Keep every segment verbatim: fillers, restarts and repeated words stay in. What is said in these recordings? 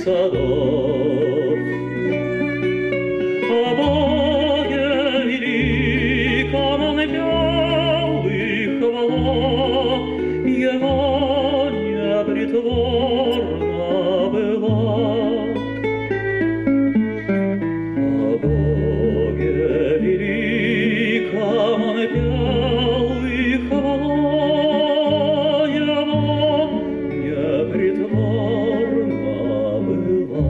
садов. О Боге великом он пел и хвала его непритворна была. О Боге великом он пел и хвала его непритворна была.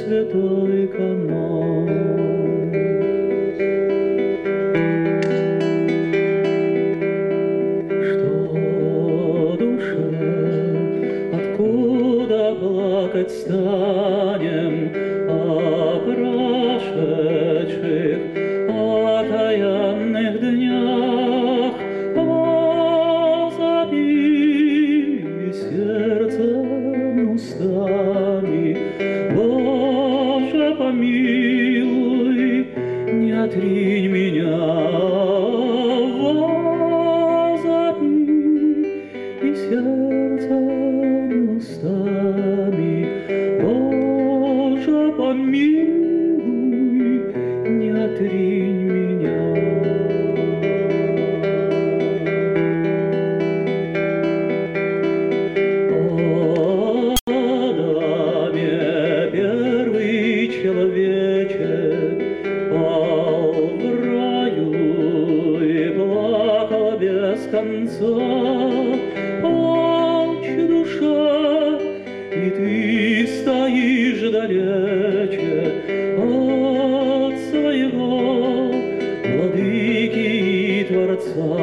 святой канон. Что душе, откуда плакать станем о прошедших окаянных днях? Возопи сердцем устами: Боже, помилуй, не отринь меня. Возопи и сердцем устами: Боже, помилуй, не отринь меня. Адаме, первый человече, пал в раю и плакал без конца. Плачь, душа, и ты стоишь далече от своего владыки и Творца.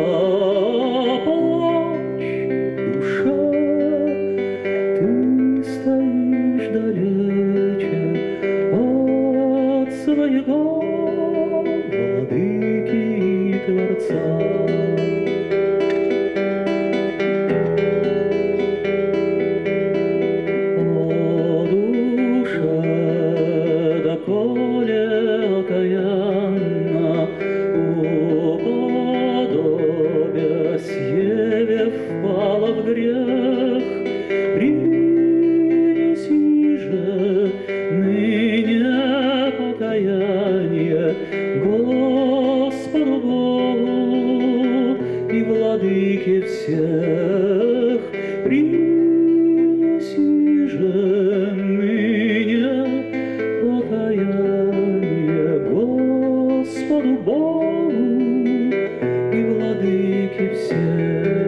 Плачь, душа, ты стоишь далече от своего владыки и Творца. Доколе окаянно уподобясь Еве впала в грех, принеси же ныне покаяние Господу Богу и Владыке всех. Принеси же ныне покаяние Господу Богу и Владыке всех.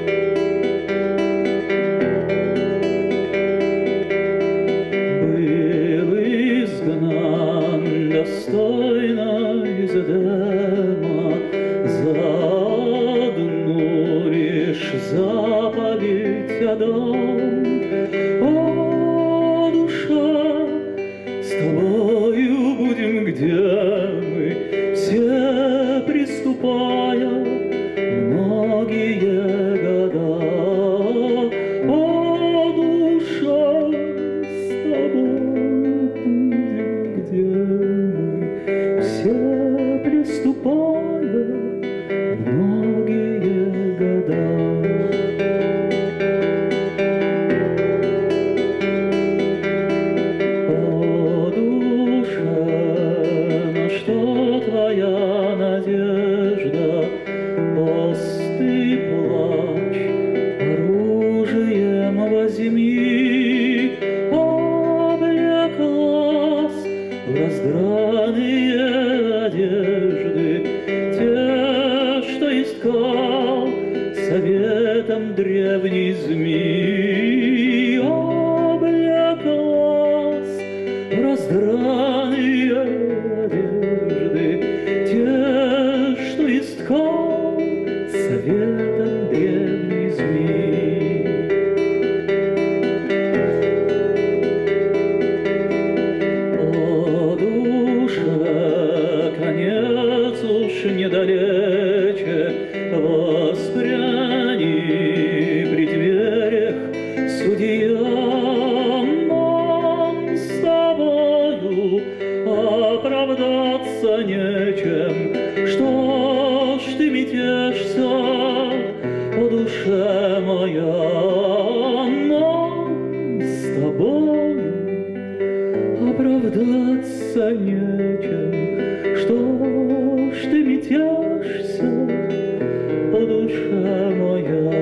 Был изгнан достойно из Эдема за одну лишь заповедь Адам. О, душа, с тобою будем, где мы все приступая многие года. О, душа, с тобою будем, где мы все приступая многие года. Твоя надежда, пост и плач оружием возьми. Облеклась в раздраные одежды, те, что искал советом древний змей. Облеклась в раздраные одежды, те, что искал советом древний змей. О, душа, конец уж недалече, воспряни при дверях судья. Нам с тобою оправдаться нечем. Что ж ты метешься, о душе моя? Нам с тобою оправдаться нечем. Что ж ты метешься, о душе моя?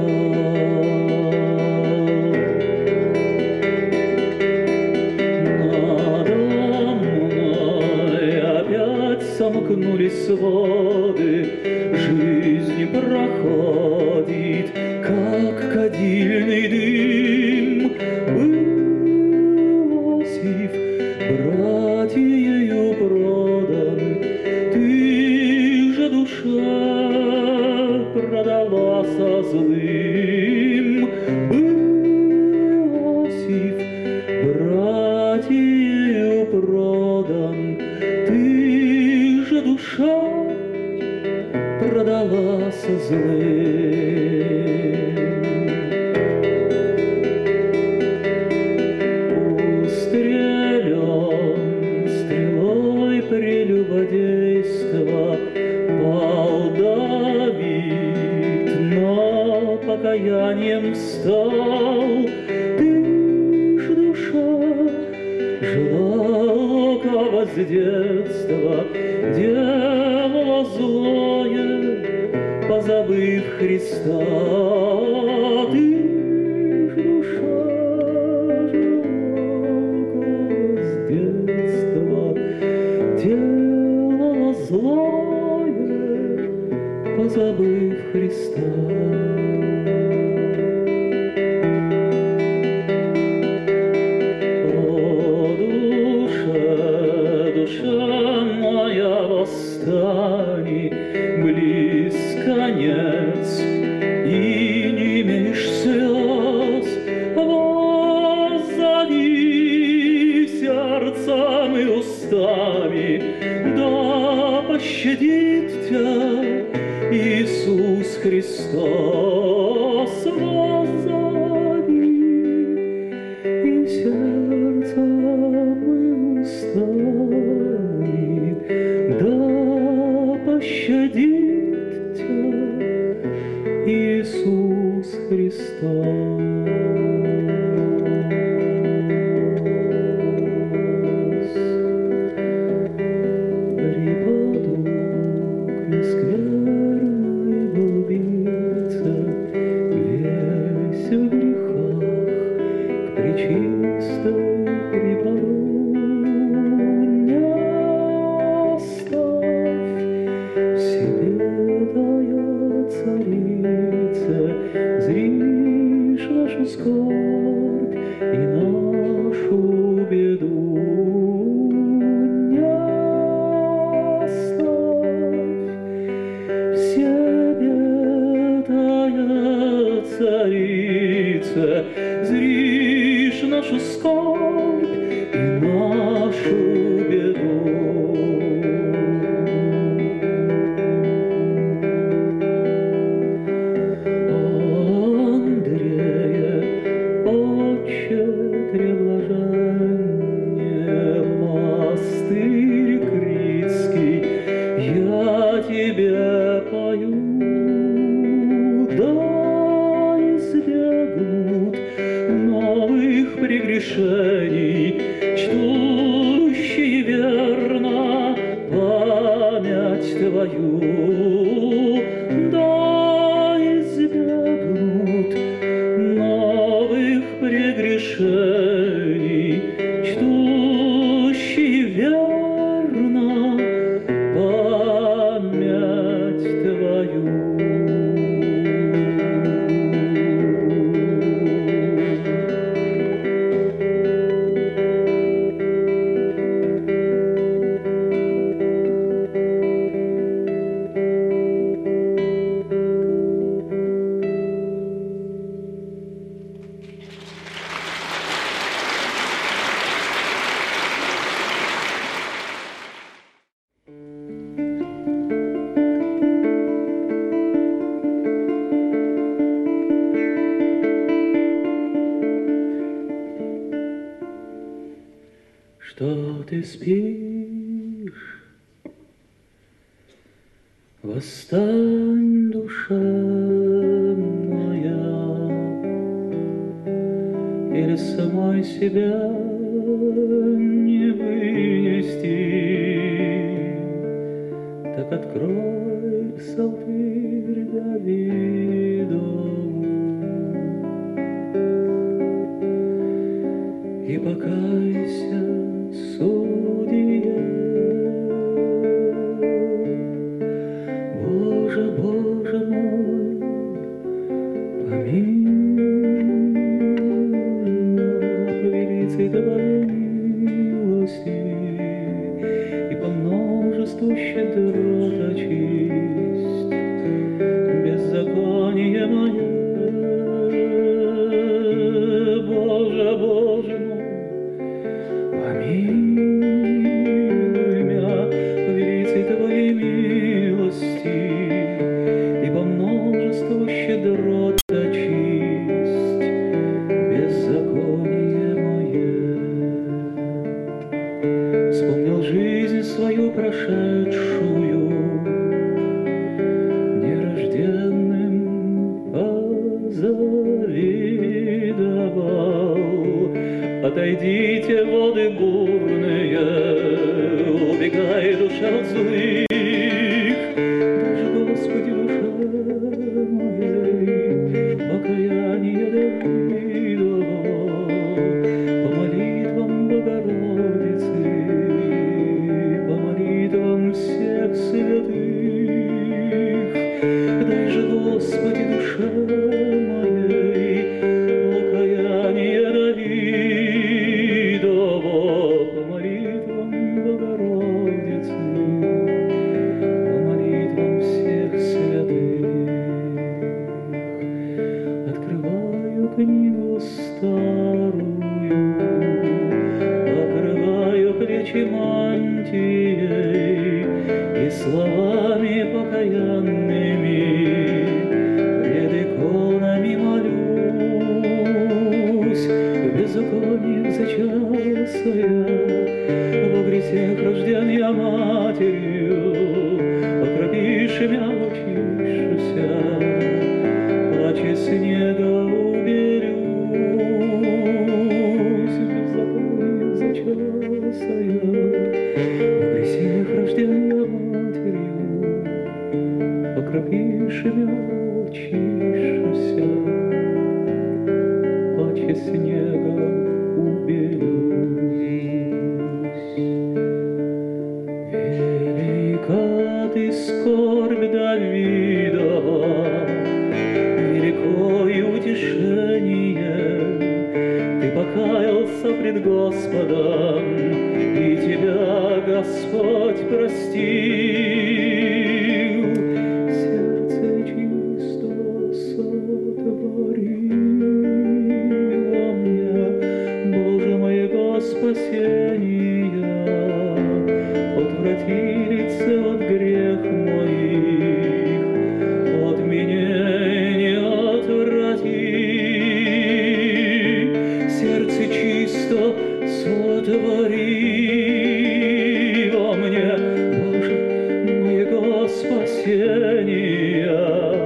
Сомкнулись своды, жизнь проходит, как кадильный дым. Был Иосиф братьею продан, ты же душа продалась злым. Был Иосиф братьею продан, ты же душа продалась злым. Устрелен стрелой прелюбодейства пал Давид, но покаянием стал. Ты ж душа жестокого с детства делала злое, позабыв Христа. Ты ж душа жестокого с детства делала злое, позабыв Христа. О, душа, душа моя, восстань, близ конец, и не имеешь слез. Воззови сердцем и устами, да пощадит тебя Иисус Христос. Воззови и сердцем и устами, да пощадит тебя Иисус Христос. Преподобный скверный был убийца, весь в грехах, к пречистой преподобной оставь в себе тая царица, зришь нашу скорбь и нашу беду. Не оставь в себе тая царица, зришь нашу скорбь и нашу беду. Андрея, отче треблаженье, пастырь критский, я тебе пою. Да избегнут новых прегрешений, чтущие верно память твою. Да избегнут новых прегрешений, чтущие верно память твою. Что ты спишь? Восстань, душа моя, или самой себя не вынести, так открой псалтырь Давидову и покайся, судья. Боже, Боже мой, помилуй, по велицей твоей милости. множеству щедрот очисть беззаконие мое. Боже, Боже мой, помилуй меня по велицей Твоей милости и по множеству щедрот очисть беззаконие мое. Вспомнил жизнь свою прошедшую, нерожденным позавидовал. Отойдите, воды бурные, убегай, душа от злых. Даже, Господи, душа моей, покаяние Давидово, по молитвам Богородицы, по молитвам всех святых. Дай же, Господи, душа моей, покаяние Давидово, по молитвам Богородицы, по молитвам всех святых. Открываю книгу старую, покрываю плечи мантией и словами покаянными пред иконами молюсь. В беззакониях зачался я, во грехах рожден я матерью, окропишь меня, очищуся, плаче снега уберюсь. В беззакониях зачался я, во грехах рожден я матерью, окропишь меня, очищуся, плаче снега уберюсь. Велика ты скорбь Давидова, велико и утешение. Ты покаялся пред Господом, и тебя Господь простил. Сердце чисто сотвори во мне, Боже моего спасения. Отврати лице от грех моих, от меня не отврати. Сердце чисто сотвори во мне, Боже моего спасения.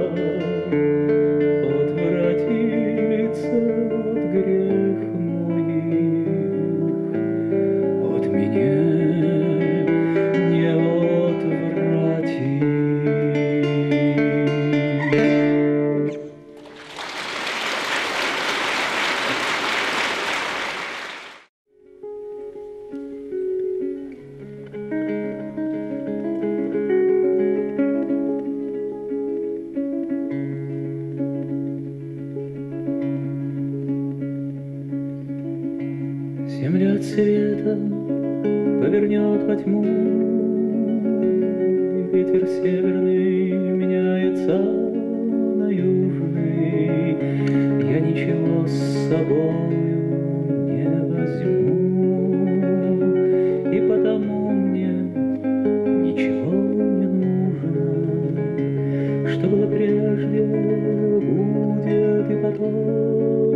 Отврати лице от грех моих, от меня не отврати. Земля цвета повернет во тьму, ветер северный меняется на южный. Я ничего с собою не возьму, и потому мне ничего не нужно. Что было прежде, будет и потом.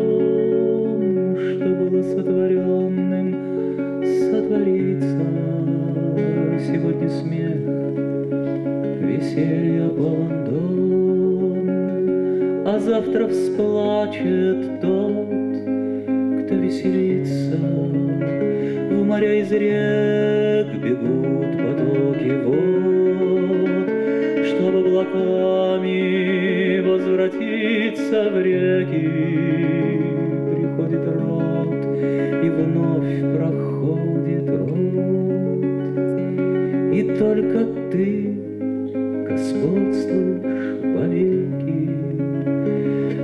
Что было сотворенным, сотворится. Сегодня смех, веселье полон дом, а завтра всплачет тот, кто веселится. В моря из рек бегут потоки вод, чтобы облаками возвратиться в реки. Приходит род, и вновь проходит род, и только ты господствуешь вовеки.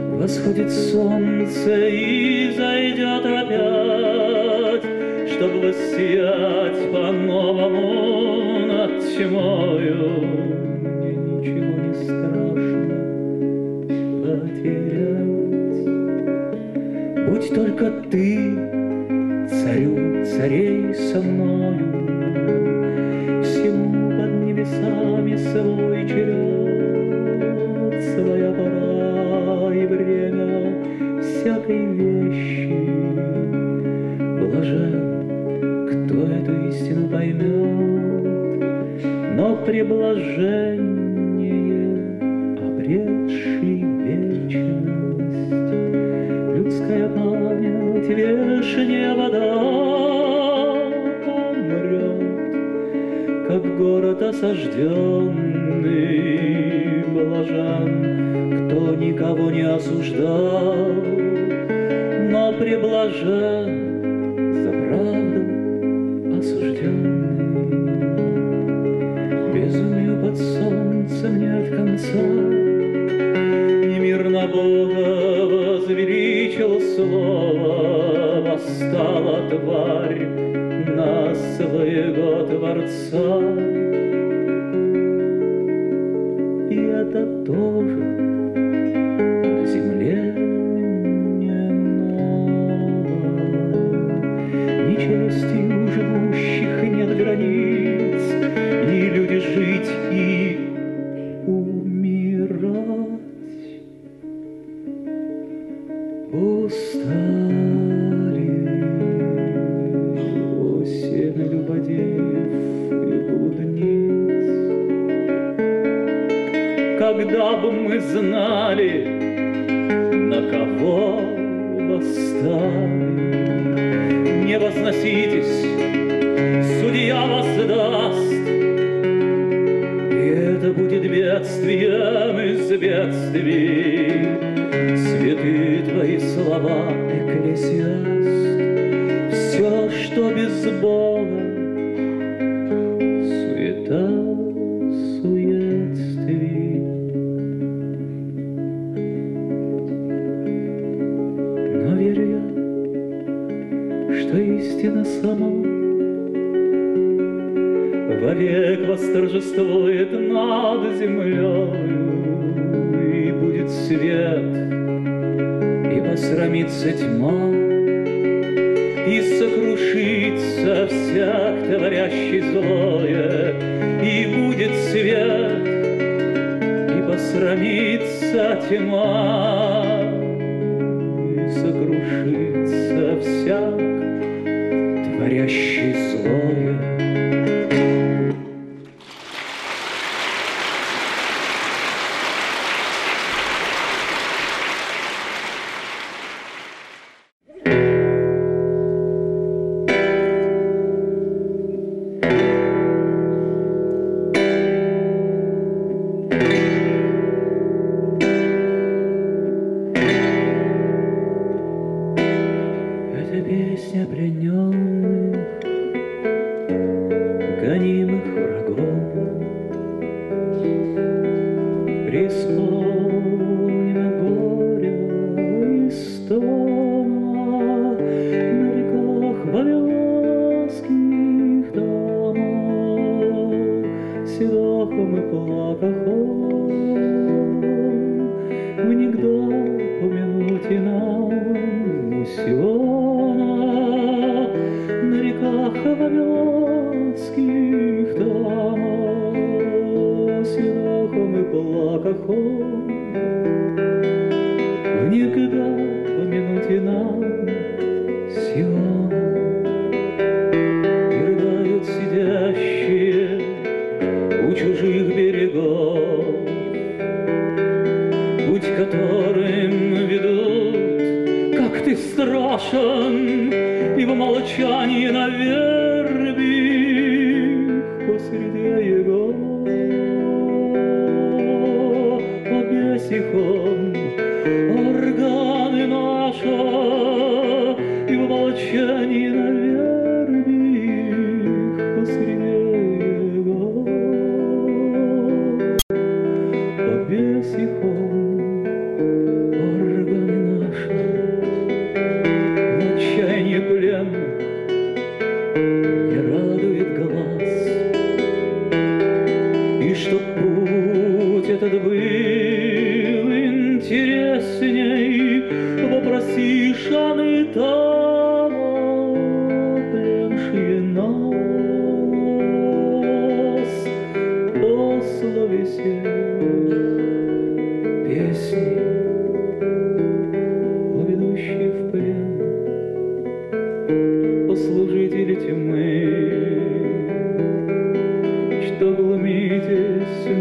Восходит солнце и зайдет опять, чтобы засиять по-новому над тьмою. Мне ничего не страшно потерять. Будь только ты царю царей со мною, всему под небесами свой черед, своя пора и время всякой вещи. Блажен, кто эту истину поймет, но преблаженнее, обретший вечность. Людская память вешняя вода умрет, как город осажденный. Блажен, кто никого не осуждал, но преблажен за правду осужденный. Безумию под солнцем нет конца, и мир на Бога возвеличил слово. Восстала тварь на своего Творца, и это тоже на земле не ново. Ни чести у живущих нет границ, и люди жить и умирать. Устали осень любодеев и блудниц. Когда бы мы знали, на кого восстали. Не возноситесь, судья вас даст, и это будет бедствием из бедствий. Святы твои слова, Экклесиаст, все, что без Бога, суета суетствий. Но верю я, что истина сама вовек восторжествует над землею, и будет свет, и посрамится тьма, и сокрушится всяк творящий злое, и будет свет, и посрамится тьма, и сокрушится всяк творящий злое. Песня плененных, гонимых врагом, преисполнена горя и стома на реках вавилонских домов, седохом и плакахом, в нигда помянуть и нам Сиона на реках вавилонских домов, седохом и плакахом, в никогда помянуть и нам Сиона. И рыдают сидящие у чужих берегов, путь которым ведут, как ты страшен, и в молчании на верби посреди его, о бесих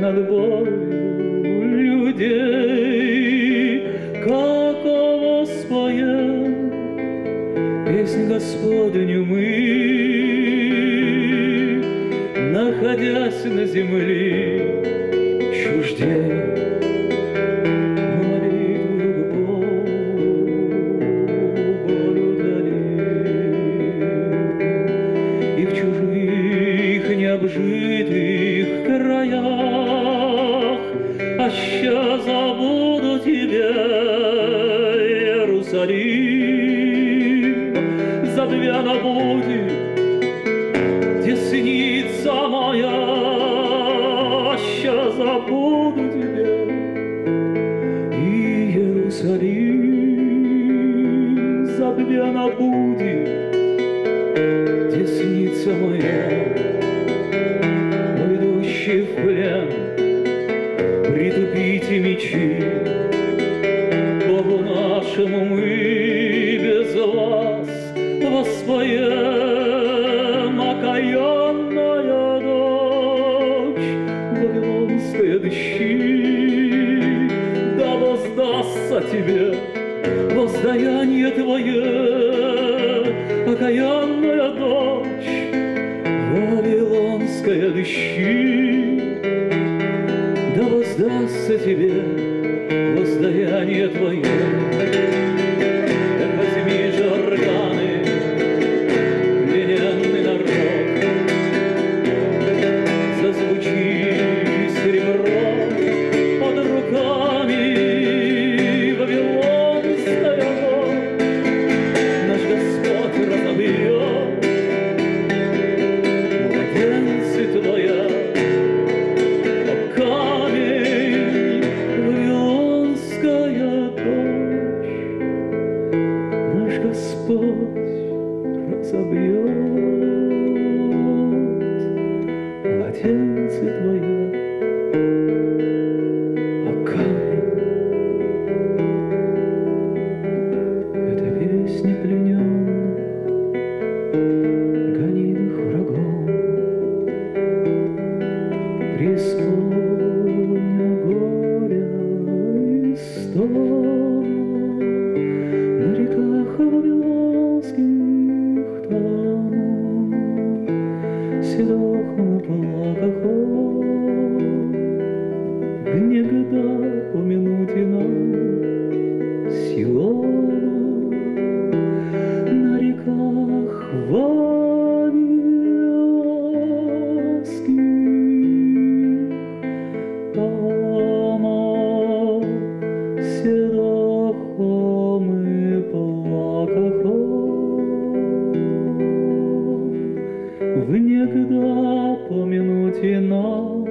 над болью людей, какого споем песнь Господню мы, находясь на земле чуждей. Обжитых краях, а ща забуду тебя, Иерусалим, забвя на пути десница моя, а ща забуду тебя, Иерусалим, забвя на пути десница моя. В плен притупите мечи, Богу нашему мы без вас воспоем. Окаянная дочь, вавилонская дыщи, да воздастся тебе воздаяние твое. Окаянная дочь, вавилонская дыщи, да воздастся тебе воздаяние твое. Так возьми же органы, плененный народ, зазвучи серебро под руками, вавилонская ночь, наш Господь разобьет младенцы твоя. Господь разобьет младенцы твоя, а камень — это песня плененных, гонимых врагом, преисполня горя и стон. На реках вавилонских томов, седохом и плакахом, негда помянуть и нам Сиона. На реках вавилонских томов, седохом и внегда помянуть и нам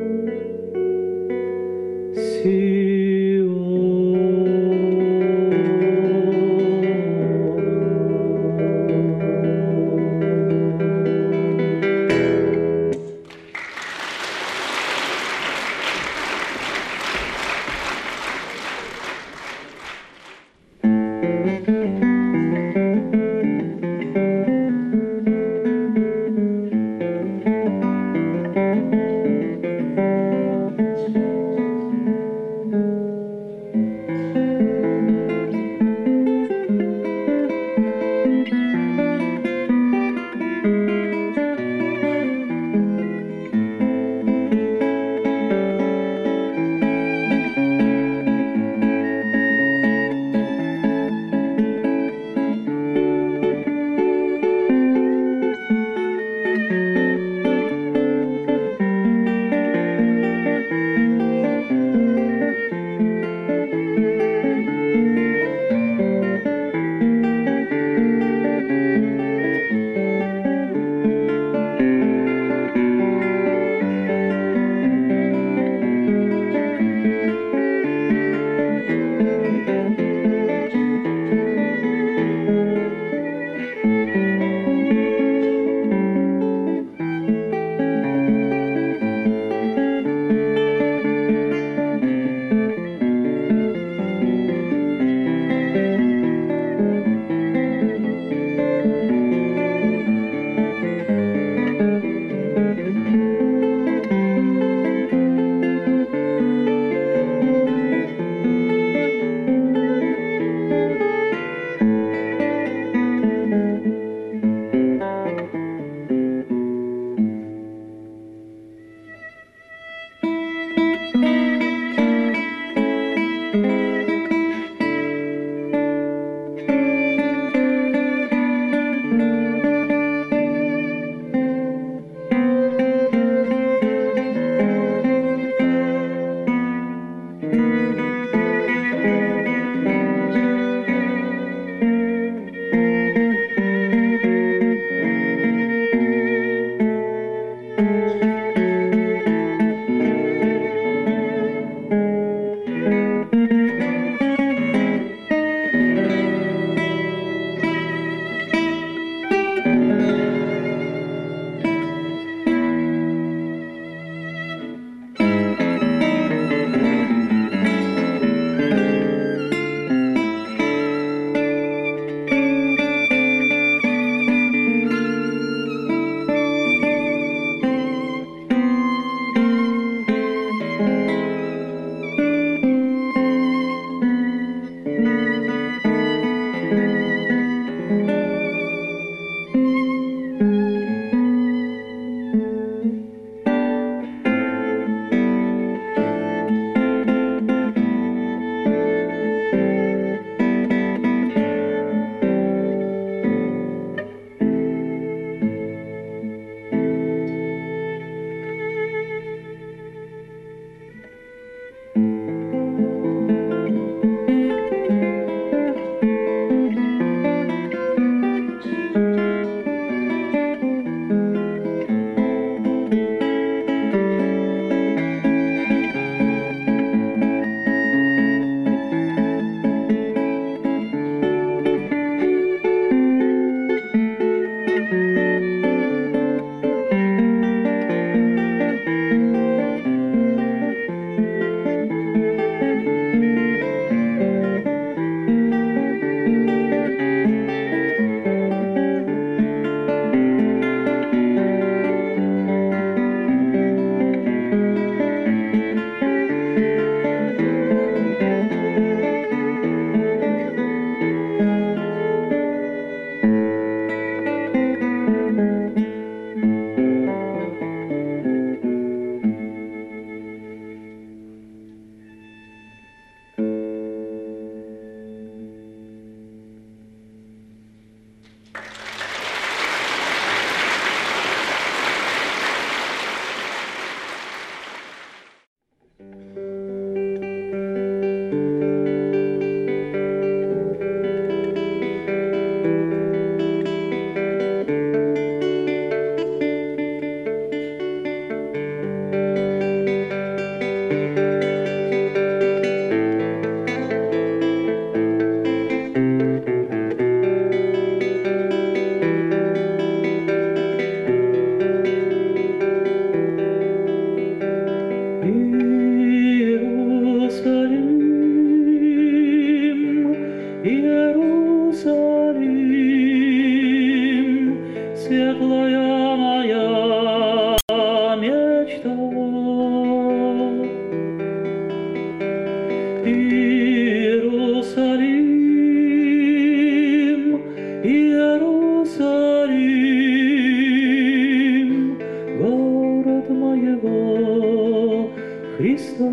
Христа.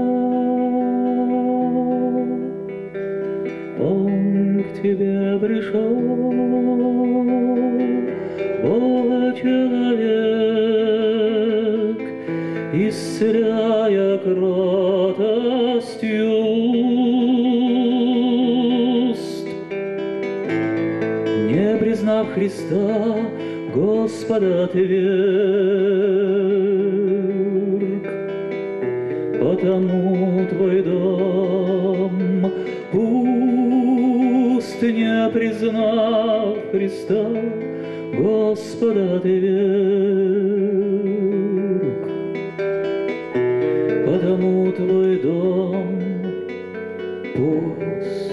Он к тебе пришел, Бога-человек, исцеляя кротостью уст. Не признав Христа, Господа отверг, потому твой дом пуст, не признав Христа, Господа отверг, потому твой дом пуст.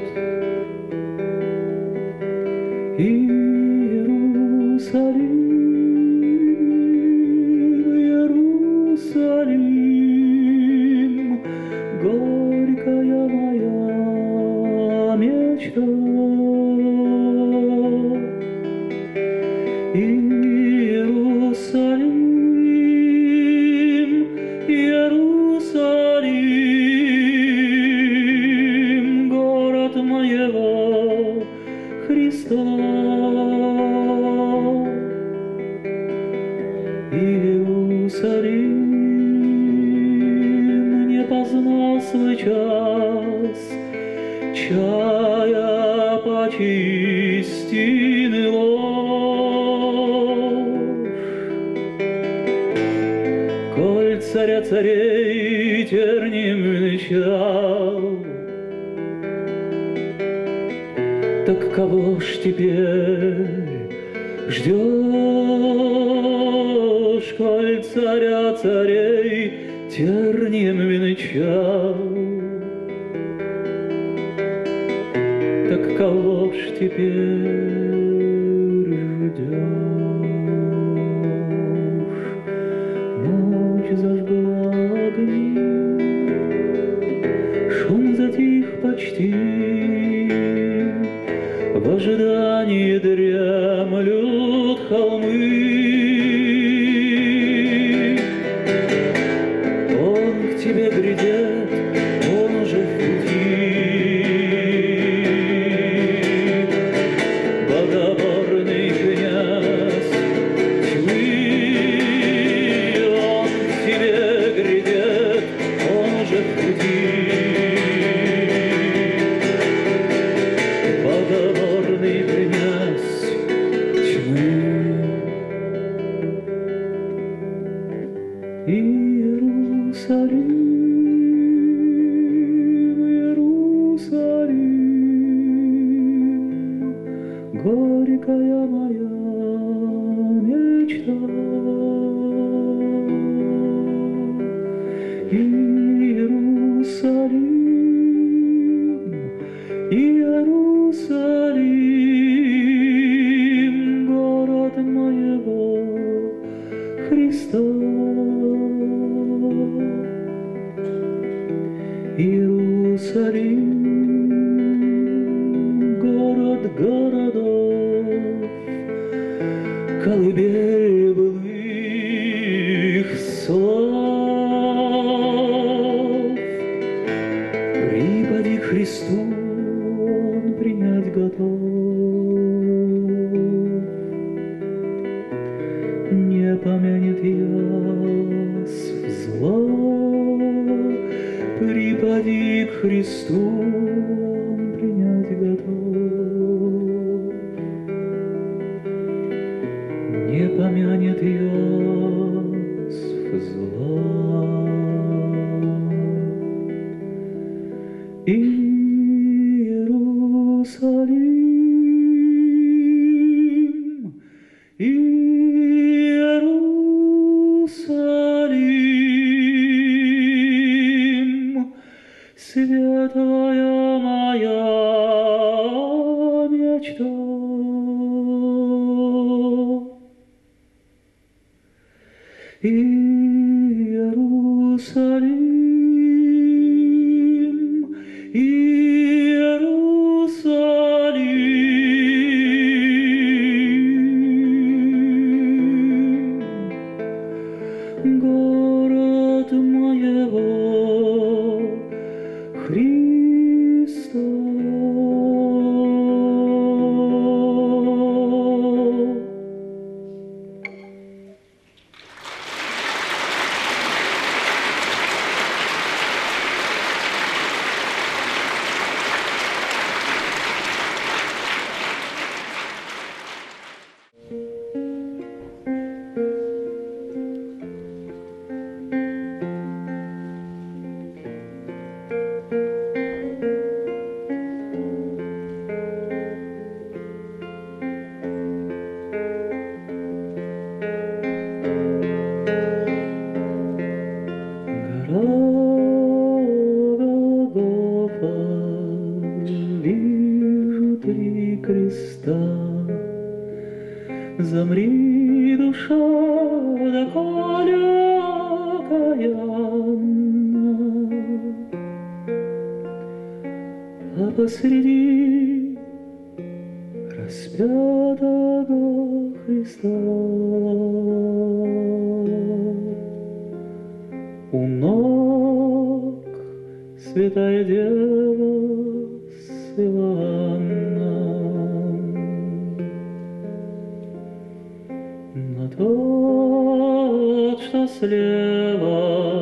Иерусалим, Иерусалим, горькая моя мечта. Иерусалим, Иерусалим, город моего Христа. Иерусалим не познал свой час, чая почистины ложь. Коль царя царей терним венчал, так кого ж теперь ждешь, коль царя царей тернием венчал? Так кого ж теперь ждешь? Ночь зажгла огни, шум затих почти, в ожидании дремлют холмы. Он к тебе грядет, он уже в пути. Богоборный князь тьмы, он к тебе грядет, он уже в пути. Богоборный князь тьмы. Иерусалим, Иерусалим, горькая моя мечта. Иерусалим, Иерусалим, город моего Христа. Иерусалим, город городов, колыбель былых слав. Припади к Христу, он принять готов. Не помянет язв зла. Припади к Христу, он принять готов. Не помянет язв зла. Иерусалим, Иерусалим, светлая моя мечта. Иерусалим, Иерусалим, город моего покаянна, а посреди распятого Христа у ног Святая Дева с Иоанном. Но тот, что слева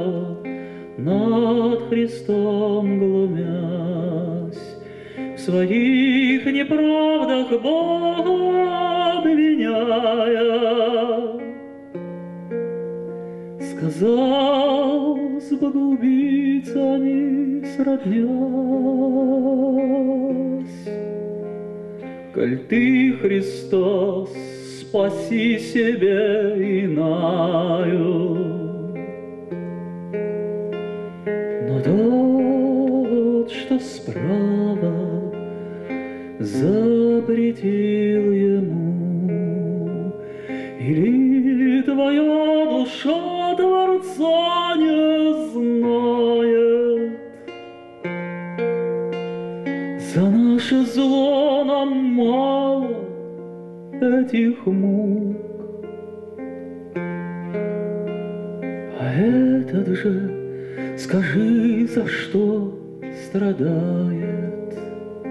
над Христом глумясь, в своих неправдах Бога обвиняя, сказал с богоубийцами сроднясь: коль ты, Христос, спаси себе инаю. Но тот, что справа, запретил ему: или твоя душа Творца не знает? За наше зло нам мало этих мук, а этот же, скажи, за что страдает?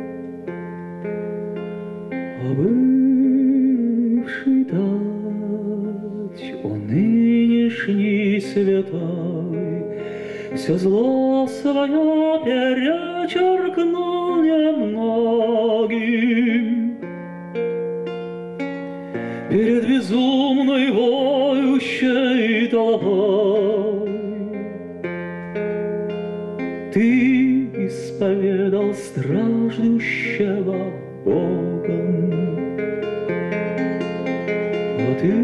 А бывший тать, о нынешний святой, все зло свое перечеркнул немногим перед безумной воющей толпой. Ты исповедал страждущего Богом, а ты,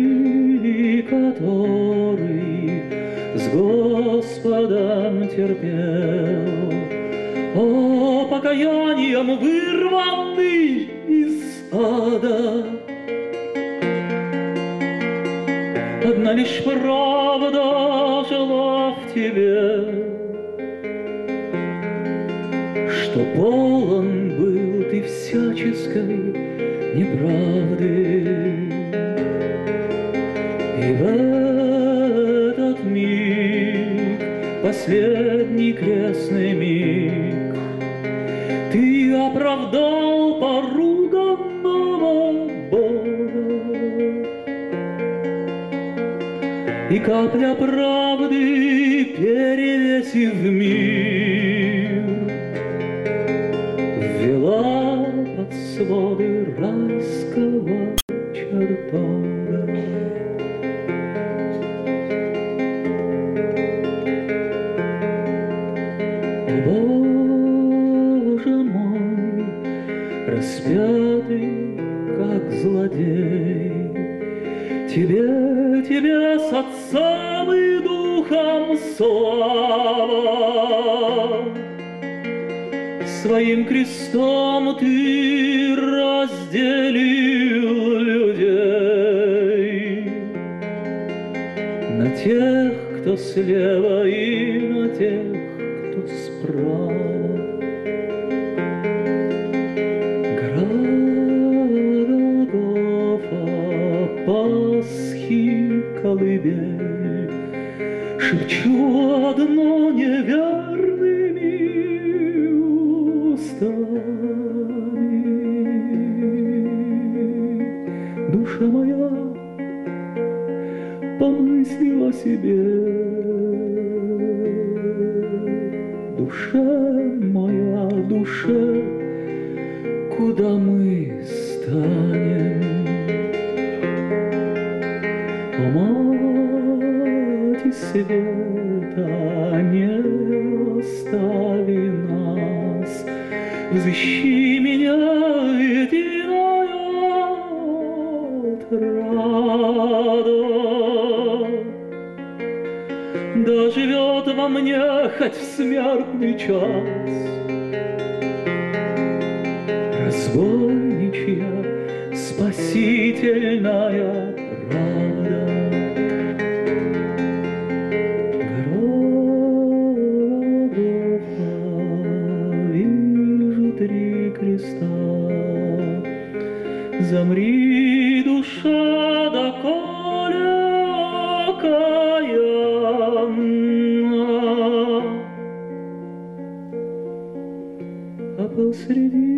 который с Господом терпел, о, покаянием вырванный из ада, одна лишь правда жила в тебе, что полон был ты всяческой неправды. И в этот миг, последний крестный миг, ты оправдал поруганного Бога. И капля правды, перевесив мир, ввела под своды райского чертога. О, Боже мой, распятый, как злодей, Тебе, Тебе с Отцом и Духом слава. Своим крестом Ты разделил людей на тех, кто слева, и на тех, кто справа. Пасхи колыбель, шепчу одно неверными устами. Душа моя, помысли о себе, душа моя, душе, куда мы станем? О, Мать света, не остави нас, взыщи меня, единая отрада. Да живет во мне хоть в смертный час разбойничья спасительная правда. посреди